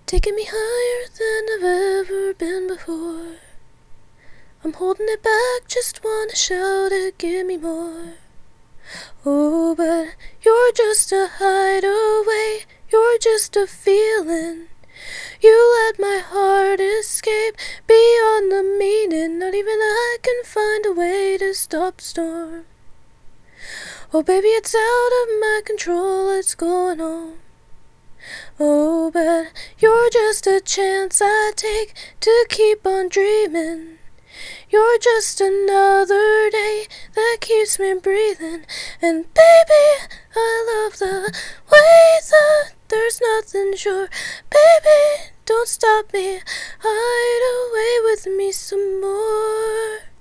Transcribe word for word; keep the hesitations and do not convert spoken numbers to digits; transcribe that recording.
taking me higher than I've ever been before. I'm holding it back, just wanna shout it, give me more. Oh, but you're just a hideaway, you're just a feeling. You let my heart escape beyond the meaning. Not even I can find a way to stop the storm. Oh baby, it's out of my control, it's going on. Oh, but you're just a chance I take to keep on dreaming. You're just another day that keeps me breathing. And baby, I love the way that there's nothing sure. Baby, don't stop me, hide away with me some more.